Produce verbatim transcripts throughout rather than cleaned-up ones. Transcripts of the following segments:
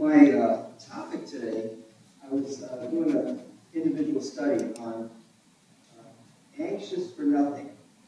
My uh, topic today, I was uh, doing an individual study on uh, Anxious for Nothing.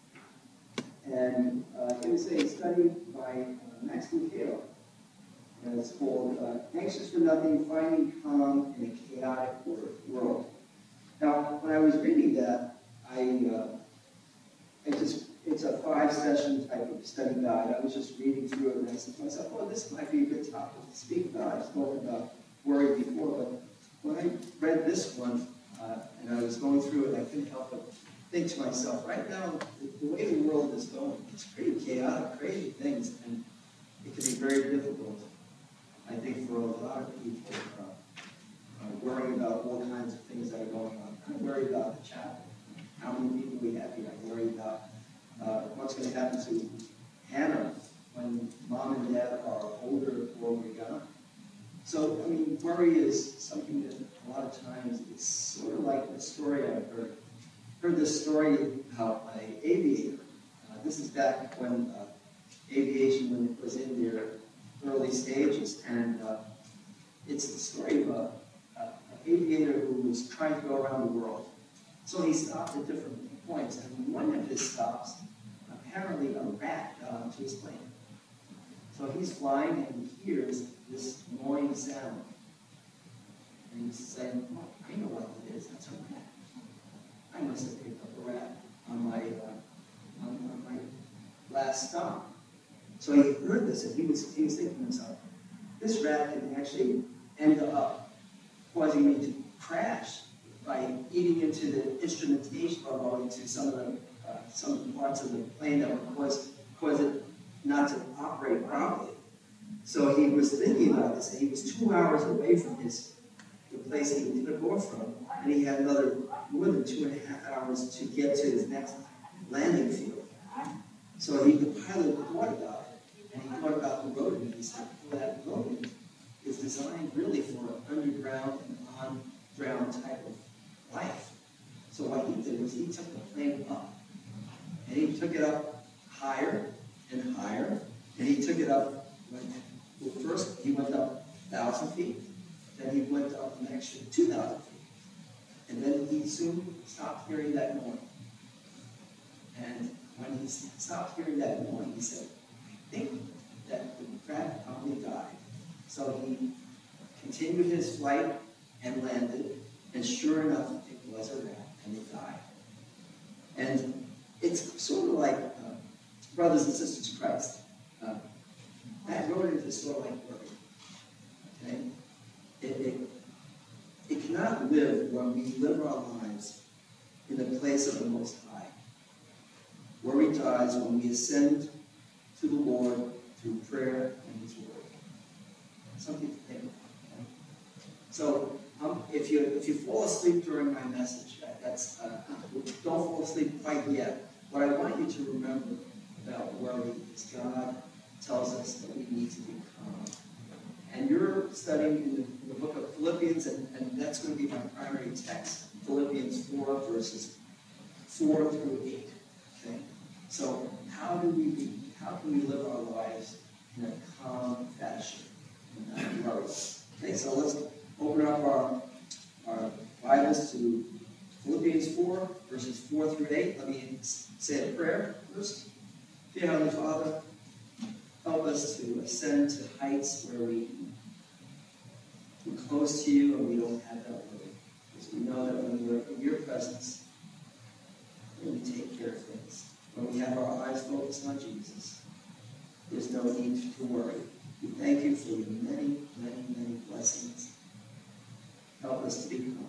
And uh, it was a study by uh, Max Lucado. And it's called uh, Anxious for Nothing, Finding Calm in a Chaotic World. Now, when I was reading that, I, uh, I just, it's a five-session type of study guide. I was just reading through it, and I said to myself, oh, this might be a good topic to speak about. I've spoken about worry before, but when I read this one, uh, and I was going through it, I couldn't help but think to myself, right now, the, the way the world is going, it's pretty chaotic, crazy things, and it can be very difficult, I think, for a lot of people, uh, uh, worrying about all kinds of things that are going on. I worry about the chapel, how many people we have here. I worry about uh, what's going to happen to Hannah when mom and dad are older or we're gone. So, I mean, worry is something that a lot of times it's sort of like the story I've heard. Heard this story about an aviator. Uh, this is back when uh, aviation was in their early stages, and uh, it's the story of a, a, an aviator who was trying to go around the world. So he stopped at different points, and one of his stops, apparently a rat got onto his plane. So he's flying and he hears this annoying sound. And he's saying, oh, I know what it is, that's a rat. I must have picked up a rat on my, uh, on, on my last stop. So he heard this and he was, he was thinking to himself, this rat can actually end up causing me to crash by eating into the instrumentation or going into some of the uh, some parts of the plane that would cause, cause it not to operate properly. So he was thinking about this, and he was two hours away from his the place he took off from, and he had another more than two and a half hours to get to his next landing field. So he, the pilot thought about it, and he thought about the road, and he said, well, that road is designed really for an underground and on-ground type of life. So what he did was he took the plane up, and he took it up higher and higher, and he took it up, well, first he went up one thousand feet, then he went up an extra two thousand feet, and then he soon stopped hearing that noise. And when he stopped hearing that noise, he said, I think that the rat probably died. So he continued his flight and landed, and sure enough, it was a rat, and it died. And it's sort of like, uh, brothers and sisters in Christ, uh, that rodent is sort of like worry. Okay? It, it, it cannot live when we live our lives in the place of the Most High. Worry dies when we ascend to the Lord through prayer and His Word. Something to think about. Okay? So, um, if you if you fall asleep during my message, that, that's uh, don't fall asleep quite yet. What I want you to remember about worry is God tells us that we need to be calm. And you're studying in the, in the book of Philippians, and, and that's going to be my primary text, Philippians four, verses four through eight. Okay? So how do we be, how can we live our lives in a calm fashion and not worry? Okay, so let's open up our, our Bibles to Philippians four, verses four through eight. Let me say a prayer first. Dear Heavenly Father, help us to ascend to heights where we we're close to you and we don't have that worry. Because we know that when we're in your presence, when we take care of things, when we have our eyes focused on Jesus, there's no need to worry. We thank you for your many, many, many blessings. Help us to be calm.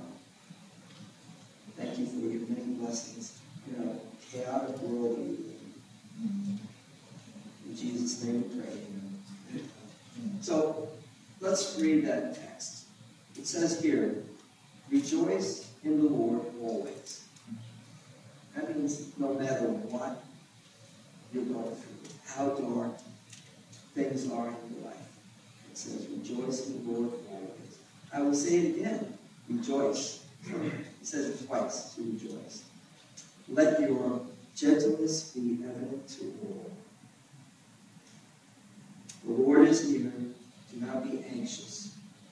Thank you for your many blessings in a chaotic world that we live in. In Jesus' name we pray. Amen. So, let's read that text. It says here, rejoice in the Lord always. That means no matter what you're going through, how dark things are in your life. It says, rejoice in the Lord always. I will say it again, rejoice. It says it twice, to rejoice. Let your gentleness be evident to all. The Lord is near. Do not be anxious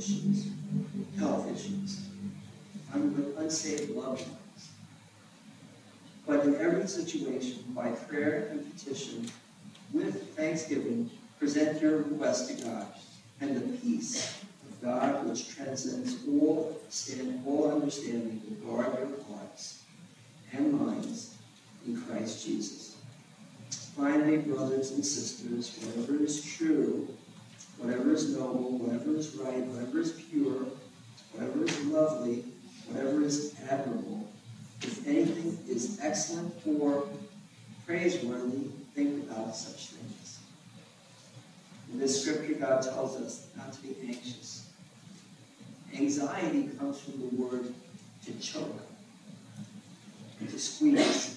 issues, health issues, un- unsaved loved ones. But in every situation, by prayer and petition, with thanksgiving, present your request to God, and the peace of God, which transcends all, stand, all understanding, will guard your hearts and minds in Christ Jesus. Finally, brothers and sisters, whatever is true, whatever is noble, whatever is right, whatever is pure, whatever is lovely, whatever is admirable, if anything is excellent or praiseworthy, think about such things. In this scripture, God tells us not to be anxious. Anxiety comes from the word to choke, and to squeeze.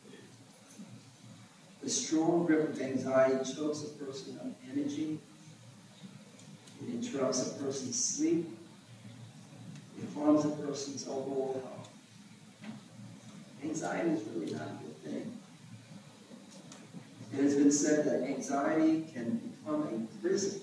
The strong grip of anxiety chokes a person of energy. It interrupts a person's sleep. It harms a person's overall health. Anxiety is really not a good thing. It has been said that anxiety can become a prison,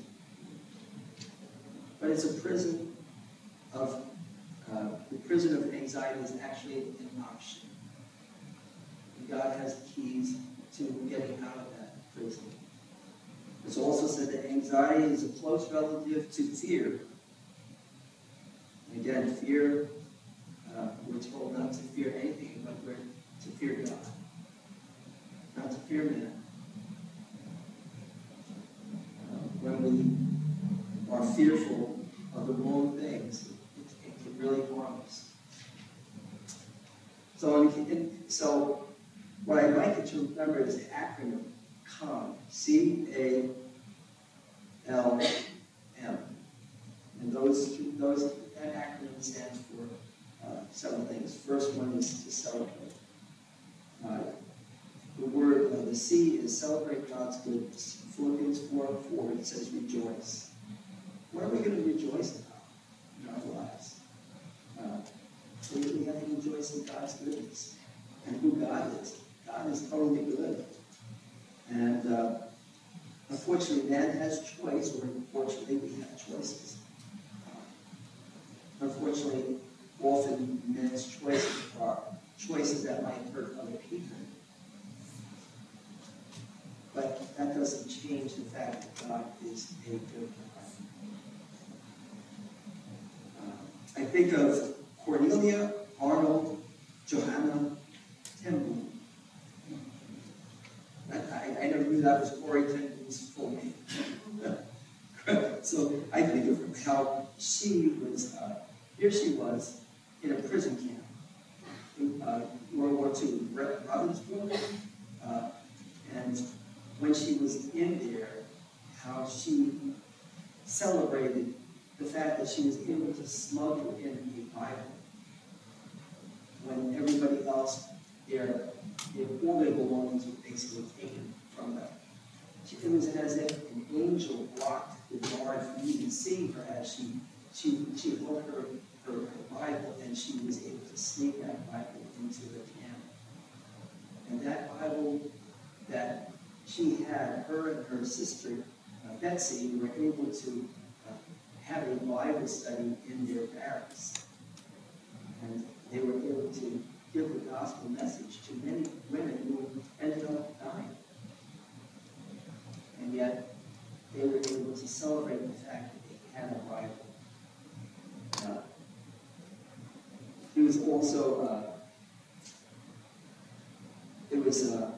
but it's a prison of, uh, the prison of anxiety is actually an option. And God has the keys to getting out of that prison. It's also said that anxiety is a close relative to fear. And again, fear, uh, we're told not to fear anything, but we're to fear God, not to fear man. Uh, when we are fearful of the wrong things, it, it can really harm us. So, in, so what I'd like you to remember is the acronym CALM, C A L M. And those, two, those that acronym stands for uh, several things. First one is to celebrate. Uh, the word, uh, the C is celebrate God's goodness. Philippians four four, it says rejoice. What are we going to rejoice about in our lives? Uh, we, we have to rejoice in God's goodness and who God is. God is totally good. And uh, unfortunately, man has choice, or unfortunately, we have choices. Uh, unfortunately, often man's choices are choices that might hurt other people. But that doesn't change the fact that God is a good God. Uh, I think of Cornelia Arnold Johanna Temple. I, I, I never knew that was Corey Temple's full name. So I think of how she was, uh, here she was in a prison camp in uh, World War Two, Ravensbrück. Uh, and when she was in there, how she celebrated the fact that she was able to smuggle in a Bible when everybody else, their, their, all their belongings were basically taken from them. She, it was as if an angel blocked the guard from even seeing her as she she she held her, her, her Bible, and she was able to sneak that Bible into the camp. And that Bible that she had, her and her sister, uh, Betsy, were able to uh, have a Bible study in their barracks. And they were able to give the gospel message to many women who ended up dying. And yet, they were able to celebrate the fact that they had a Bible. Uh, it was also, uh, it was uh,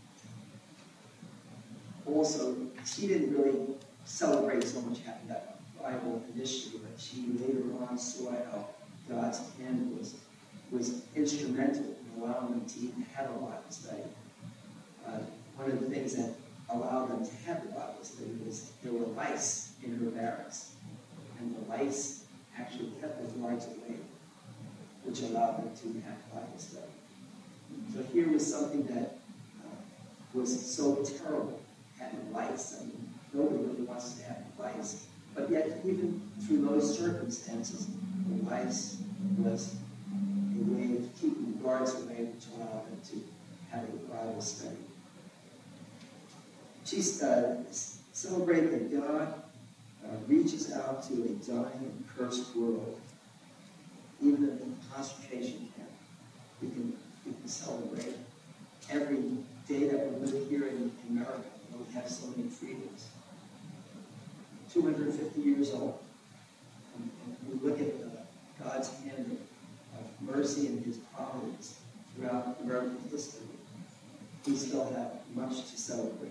also, she didn't really celebrate so much having that Bible initially, but she later on saw how God's hand was, was instrumental in allowing them to even have a Bible study. Uh, one of the things that allowed them to have the Bible study was there were lice in her barracks, and the lice actually kept the guards away, which allowed them to have Bible study. So here was something that uh, was so terrible, having lice. I mean, nobody really wants to have lice. But yet, even through those circumstances, the lice was a way of keeping the guards away, which allowed them to have a Bible study. She uh, celebrated that God uh, reaches out to a dying and cursed world. Even in the concentration camp, we can, we can celebrate every day that we live here in, in America. We have so many freedoms. two hundred fifty years old. And, and we look at uh, God's hand of, of mercy and his providence throughout American history. We still have much to celebrate.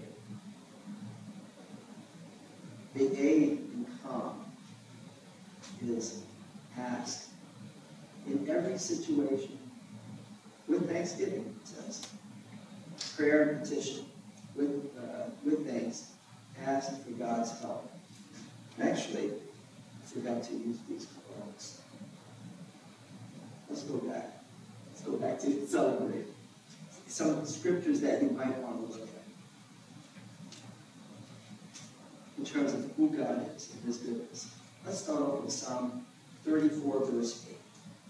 The A in calm is asked in every situation with thanksgiving, it says. Prayer and petition with, uh, with thanks, ask for God's help. Actually, I forgot to use these quotes. Let's go back. Let's go back to celebrate. Some scriptures that you might want to look at in terms of who God is and his goodness. Let's start off with Psalm thirty-four, verse eight.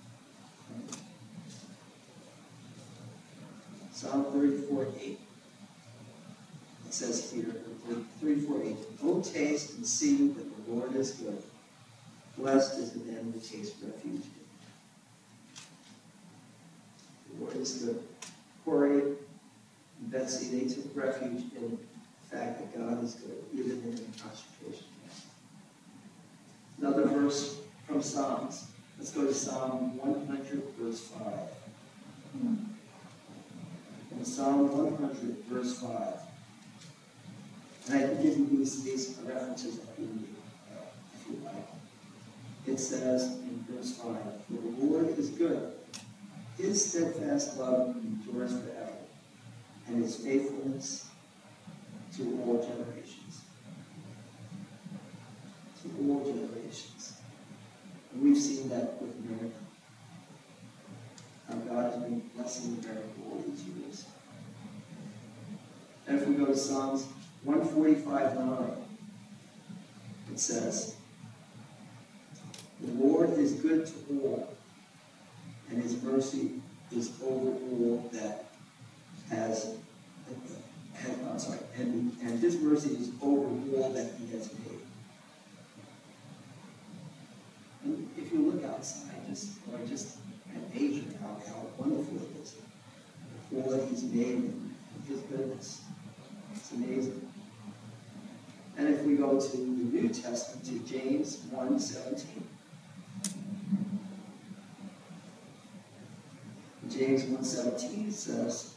Psalm thirty-four, eight. It says here, thirty-four, eight, "O taste and see that the Lord is good. Blessed is the man who takes refuge in him." The Lord is good. Corey and Betsy, they took refuge in the fact that God is good, even in the concentration camp. Another verse from Psalms. Let's go to Psalm one hundred, verse five. In Psalm one hundred, verse five. And I can give you these, these references if you need, uh, if you like. It says in verse five, "The Lord is good. His steadfast love endures forever, and his faithfulness to all generations." To all generations. And we've seen that with America. How God has been blessing America all these years. And if we go to Psalms one forty-five, nine, it says, "The Lord is good to all, and his mercy is over all that has, and, I'm sorry, and, and his mercy is over all that he has made." And if you look outside, just or just at nature, how, how wonderful it is, all that he's made and his goodness, it's amazing. And if we go to the New Testament, to James one seventeen. James one seventeen says,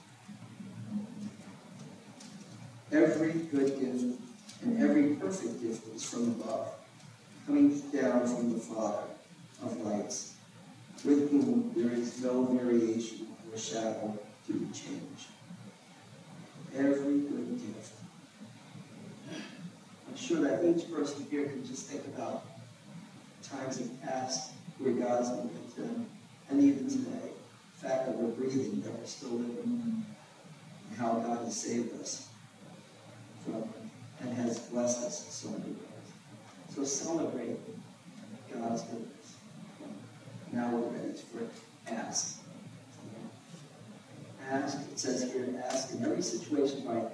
"Every good gift and every perfect gift is from above, coming down from the Father of lights, with whom there is no variation or shadow to be changed." Every good gift. I'm sure that each person here can just think about times in the past where God's been with them, and even today. The fact that we're breathing, that we're still living, and how God has saved us from and has blessed us in so many ways. So celebrate God's goodness. Now we're ready for ask. Ask, it says here, ask in every situation by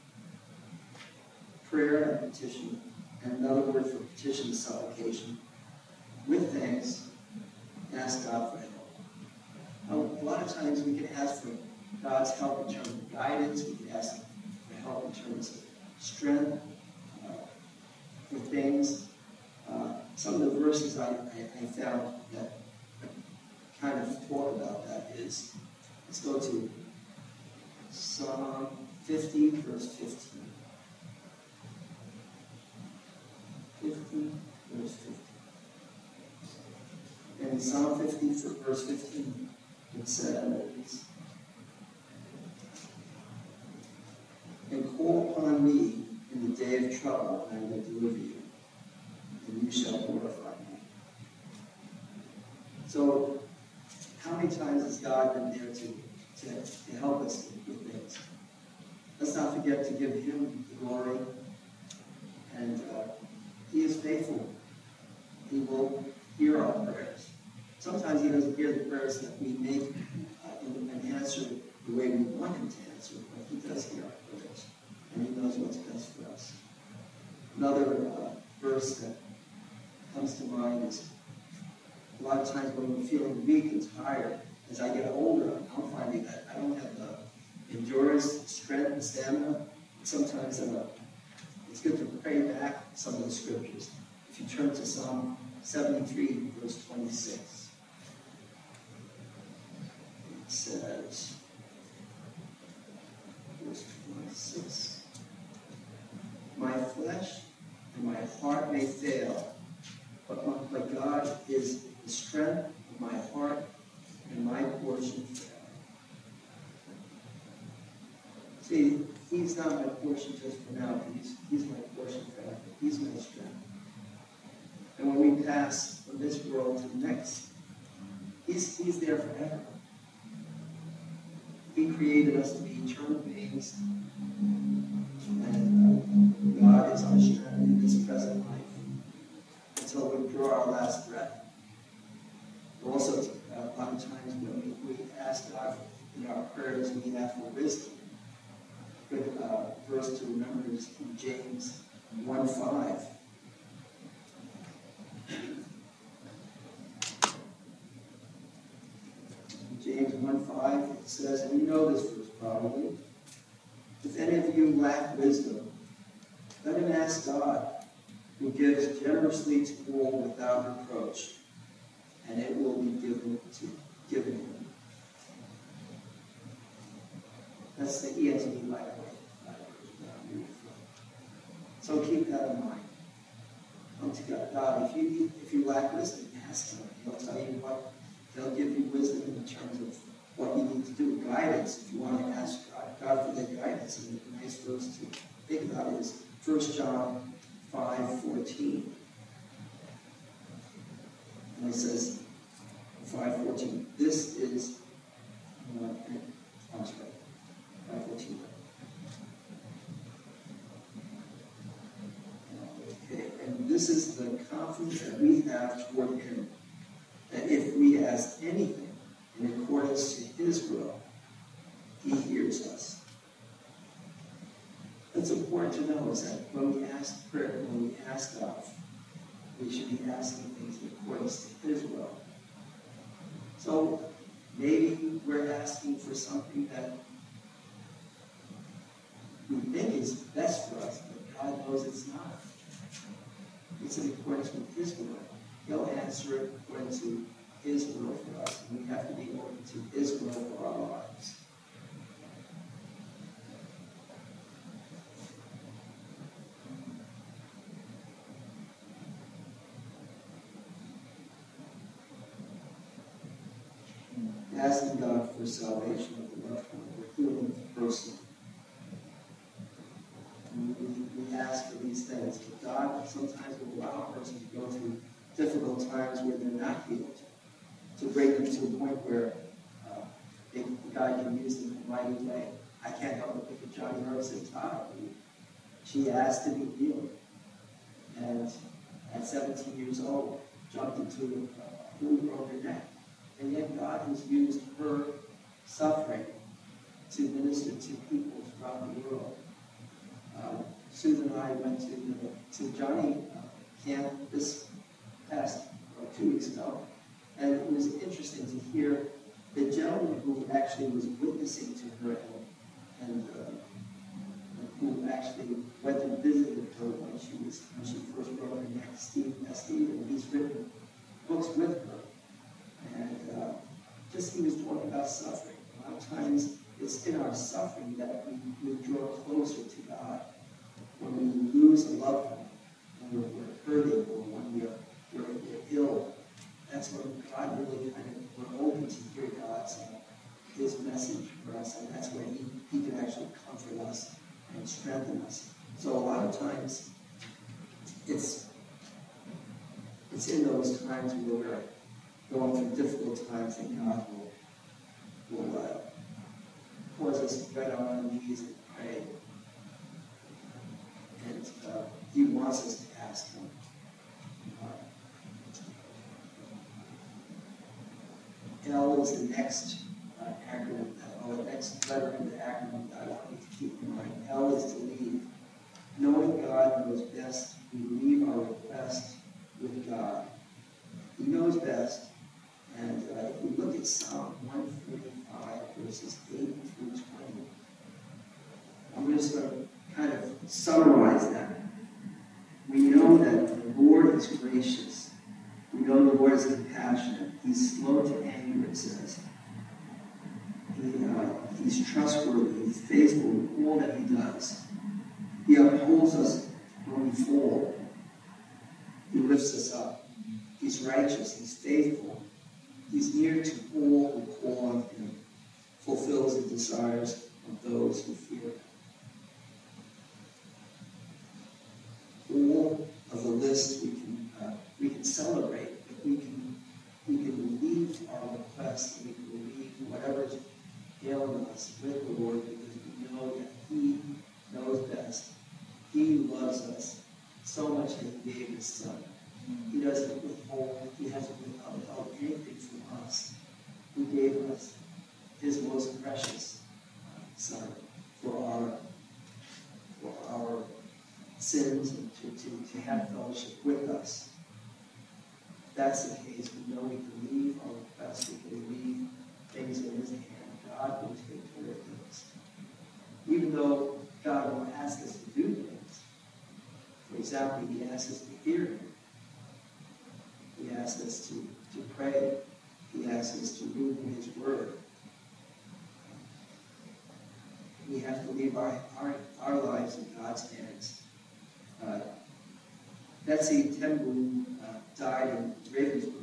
prayer and petition, and another word for petition is supplication. With thanks, ask God for help. Now, a lot of times we can ask for God's help in terms of guidance. We can ask for help in terms of strength uh, for things. Uh, some of the verses I, I, I found that kind of talk about that is, let's go to Psalm fifty, verse fifteen. fifty, verse fifteen. In Psalm fifty, verse fifteen, it says, "And call upon me in the day of trouble, and I will deliver you, and you shall glorify me." So, how many times has God been there to, to, to help us with things? Let's not forget to give him the glory. And uh, he is faithful. He will hear our prayers. Sometimes he doesn't hear the prayers that we make uh, and answer the way we want him to answer, but he does hear our prayers. And he knows what's best for us. Another uh, verse that comes to mind is a lot of times when we're feeling weak and tired, as I get older, I'm finding that I don't have the endurance, strength, and stamina. Sometimes uh, it's good to pray back some of the scriptures. If you turn to Psalm seventy-three, verse twenty-six, it says, verse twenty-six, my flesh and my heart may fail, but, my, but God is the strength of my heart and my portion forever. See, he's not my portion just for now, but he's, he's my portion forever. He's my strength. And when we pass from this world to the next, he's, he's there forever. He created us to be eternal beings. And uh, God is our strength in this present life until we draw our last breath. Also, uh, a lot of times when we, we ask God in our prayers, we ask for wisdom. A good uh, verse to remember is in James one five. James one five, it says, and you know this verse probably, if any of you lack wisdom, let him ask God, who gives generously to all without reproach, and it will be given to given him. That's the E S V Bible. So keep that in mind. Come to God. God, if you need, if you lack wisdom, ask him. He'll tell you what. He'll give you wisdom in terms of what you need to do. Guidance, if you want to ask God, God for the guidance. And the nice verse to think about is First John five fourteen. And it says, five fourteen, this is, uh, I'm sorry, five fourteen. Okay, and this is the confidence that we have toward him, that if we ask anything in accordance to his will, he hears us. What's important to know is that when we ask prayer, when we ask God, we should be asking things in accordance to his will. So maybe we're asking for something that we think is best for us, but God knows it's not. It's in accordance with his will. He'll answer it according to his will for us, and we have to be open to his will for our lives. Asking God for salvation of the loved one, or healing of the person. And we, we ask for these things, but God sometimes will allow a person to go through difficult times where they're not healed, to bring them to a point where uh, they, God can use them in a mighty way. I can't help but think of Johnny Harrison's daughter. She asked to be healed, and at seventeen years old, jumped into a pool, broke her neck. And yet God has used her suffering to minister to people throughout the world. Uh, Susan and I went to the, to Johnny uh, camp this past uh, two weeks ago, and it was interesting to hear the gentleman who actually was witnessing to her and, and uh, who actually went and visited her when she was when she first broke her neck, Steve Steve, and he's written books with her. And uh, just he was talking about suffering. A lot of times it's in our suffering that we, we draw closer to God. When we lose a loved one, when we're, we're hurting, or when we're, we're, we're ill, that's when God really kind of, we're open to hear God's uh, his message for us, and that's when he, he can actually comfort us and strengthen us. So a lot of times it's it's in those times where we're going through difficult times, and God will, will uh, cause us to get on our knees and pray. And uh, he wants us to ask him. Uh, L is the next uh, acronym, or the next letter in the acronym that I want you to keep in mind. L is to lead. Knowing God knows best, we leave our request with God. He knows best. And uh, if we look at Psalm one forty-five, verses eight through twenty, I'm just going to kind of summarize that. We know that the Lord is gracious. We know the Lord is compassionate. He's slow to anger, it says. He, uh, he's trustworthy. He's faithful in all that he does. He upholds us when we fall. He lifts us up. He's righteous. He's faithful. He's near to all who call on him. Fulfills the desires of those who fear him. All of the list we can uh, we can celebrate, but we can we can leave our requests, we can leave whatever's ailing us with the Lord, because we know that he knows best. He loves us so much that he gave his son. He doesn't withhold, he hasn't withheld anything from us. He gave us his most precious son for our for our sins and to, to, to have fellowship with us. If that's the case, we know we can leave our requests, we can leave things in his hand. God will take care of things. Even though God will ask us to do things. For example, he asks us to hear him. He asks us to, to pray. He asks us to read his word. We have to leave our, our, our lives in God's hands. Uh, Betsy Ten uh, died in Ravensbrück.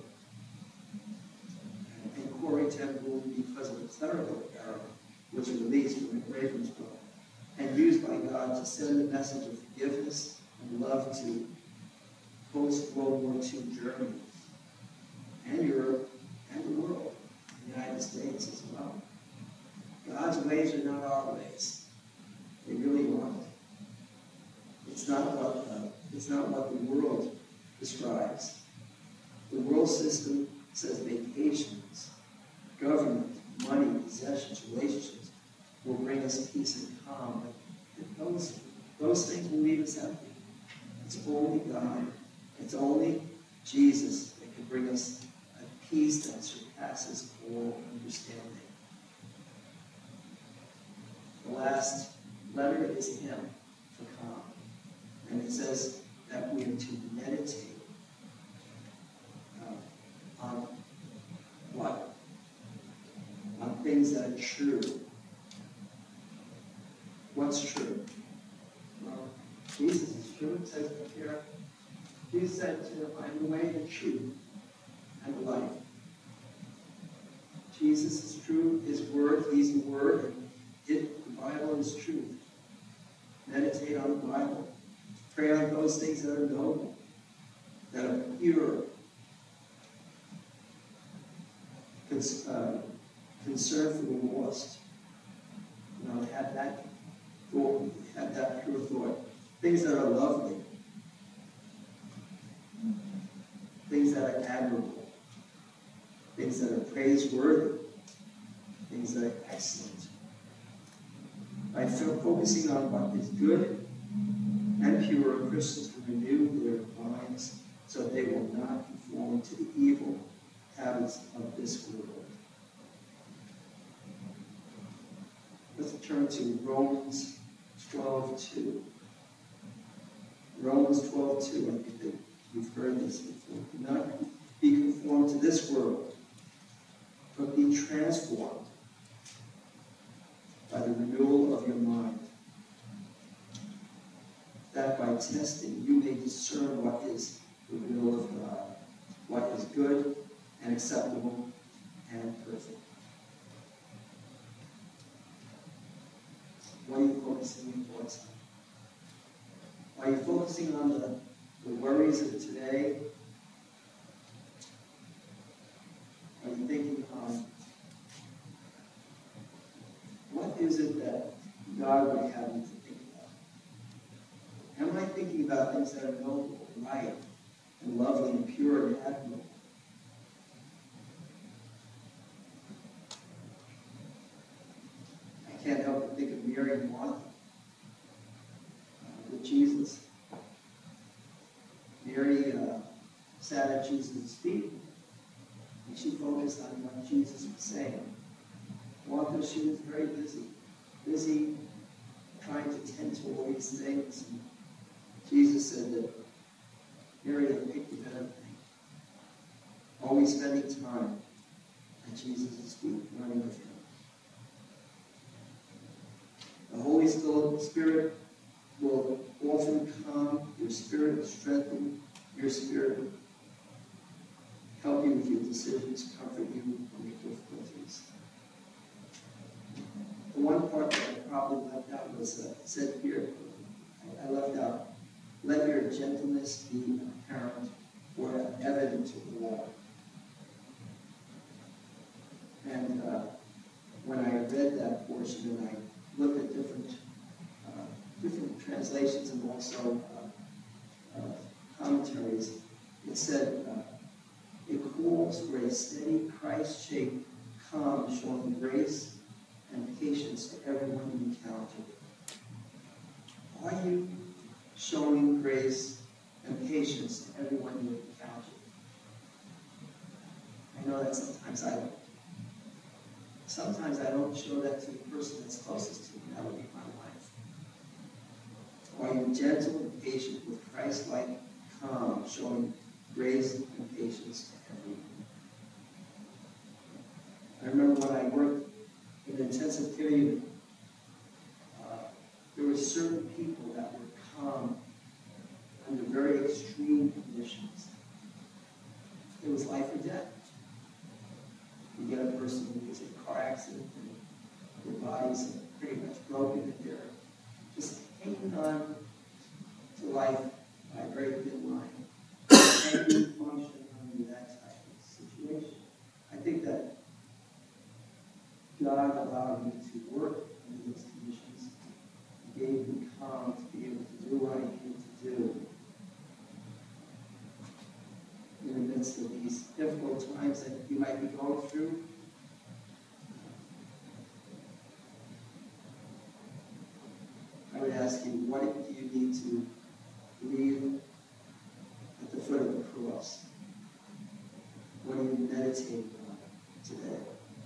And Corrie Ten Boom, because of a clerical error, was released from Ravensbrück and used by God to send a message of forgiveness and love to post-World War Two Germany and Europe and the world, the United States as well. God's ways are not our ways. They really aren't. It's not what uh, it's not what the world describes. The world system says vacations, government, money, possessions, relationships will bring us peace and calm. But those, those things will leave us empty. It's only God. It's only Jesus that can bring us a peace that surpasses all understanding. The last letter is him for calm. And it says that we are to meditate uh, on what? On things that are true. What's true? Well, Jesus is true. It says here, Jesus said to I am the way, the truth, and the life. Jesus is true. His word, he's the word. And it, the Bible is truth. Meditate on the Bible. Pray on those things that are noble, that are pure. Cons- uh, concern for the lost. You know, have that thought, have that pure thought. Things that are lovely. Things that are admirable. Things that are praiseworthy. Things that are excellent. By focusing on what is good and pure, Christians can renew their minds so they will not conform to the evil habits of this world. Let's turn to Romans twelve two. Romans twelve two, I think that you've heard this before. Do not be conformed to this world, but be transformed by the renewal of your mind, that by testing you may discern what is the will of God, what is good and acceptable and perfect. What are you focusing your thoughts on? Are you focusing on the, the worries of today? Are you thinking on what is it that God would have you to think about? Am I thinking about things that are noble, right, and lovely, and pure, and admirable? I can't help but think of Mary and Martha. Uh, with Jesus. Mary uh, sat at Jesus' feet, and she focused on what Jesus was saying. Although she was very busy, busy trying to tend to all these things. And Jesus said that Mary had picked the better thing. Always spending time at Jesus' feet, learning with him. The Holy Spirit will often calm your spirit, strengthen your spirit, help you with your decisions, comfort you in your difficulties. The one part that I probably left out was uh, said here, I, I left out, let your gentleness be apparent or evident to all. And uh, when I read that portion and I looked at different uh, different translations and also uh, uh, commentaries, it said uh, it calls for a steady Christ-shaped calm showing grace and patience to everyone you encounter. Are you showing grace and patience to everyone you encounter? I know that sometimes I don't. Sometimes I don't show that to the person that's closest to me. That would be my wife. Are you gentle and patient with Christ-like calm, showing grace and patience to everyone? I remember when I worked in an intensive care unit, uh, there were certain people that were calm under very extreme conditions. It was life or death. You get a person who gets in a car accident and their bodies are pretty much broken and they're just hanging on to life by a very thin line. Can you function under that type of situation? I think that God allowed me to work under those conditions. He gave me calm to be able to do what I needed to do in the midst of these difficult times that you might be going through. I would ask you, what do you need to leave at the foot of the cross? What are you meditating on today?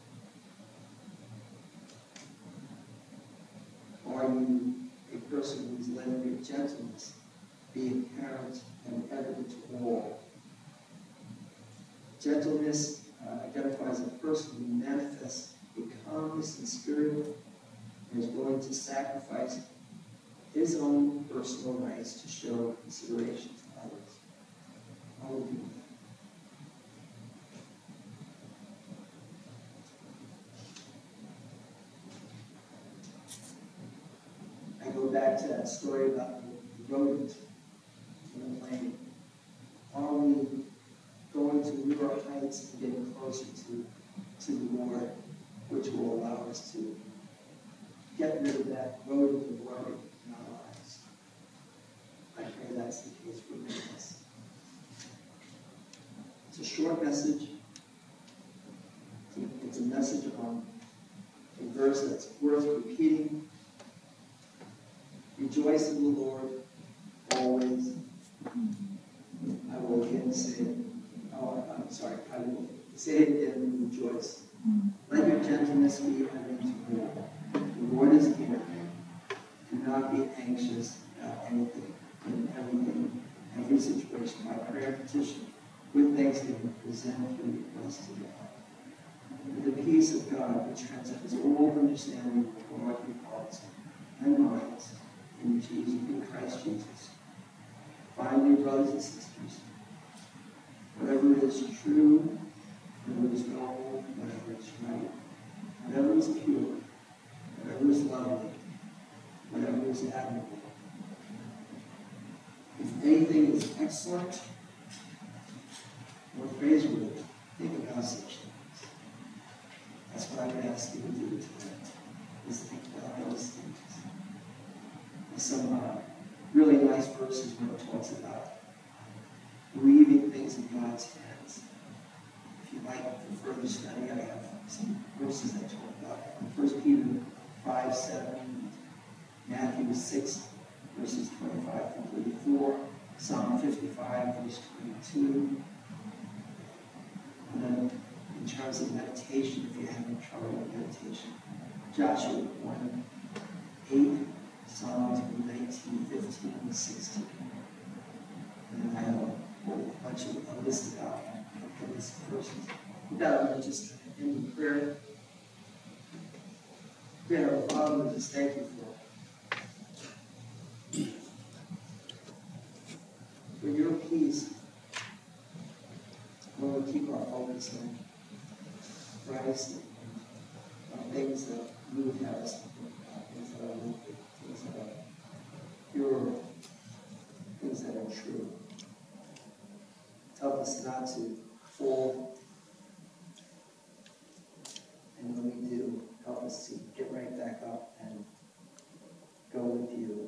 Are you a person who's letting your gentleness be apparent and evident to all? Gentleness uh, identifies a person who manifests a calmness in spirit and is willing to sacrifice his own personal rights to show consideration to others. I will do that. I go back to that story about the rodent in the plane. Are we going to newer heights and getting closer to, to the Lord, which will allow us to get rid of that rodent of worry in our lives? I pray that's the case for many of us. It's a short message. It's a message on a verse that's worth repeating. Rejoice in the Lord always. I will again say it. Oh, I'm sorry, I will say it again and rejoice. Let your gentleness be evident to all. The Lord is here. Do not be anxious about anything, in everything, every situation, by prayer and petition, with thanksgiving, present your requests to God. With the peace of God, which transcends all understanding, will guard your hearts and minds in Jesus, in Christ Jesus. Finally, brothers and sisters, whatever is true, whatever is noble, whatever is right, whatever is pure, whatever is lovely, whatever is admirable, if anything is excellent or praiseworthy, think about such things. That's what I would ask you to do today, is think about those things. There's some uh, really nice verses where it talks about leaving things in God's hands. If you'd like for further study, I have some verses that talk about First Peter five, seven, Matthew six, verses twenty-five through thirty-four, Psalm fifty-five, verse twenty-two. And then in terms of meditation, if you're having trouble with meditation, Joshua one, eight, Psalms nineteen, fifteen, and sixteen. And then I have a whole bunch of a list out for these verses. With that, I'm going to just end in prayer. Dear Father, we just thank you for, for your peace. Lord, keep our focus on Christ and on things that you would have us to think about, things that are wicked, things that are pure, things that are true. Help us not to fall, and when we do, help us to get right back up and go with you.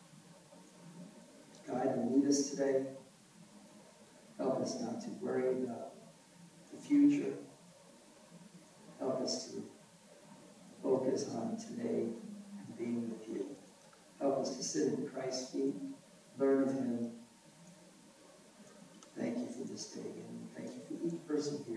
Guide and lead us today. Help us not to worry about the future. Help us to focus on today and being with you. Help us to sit at Christ's feet, learn of him. Thank you for this day, and thank you for each person here.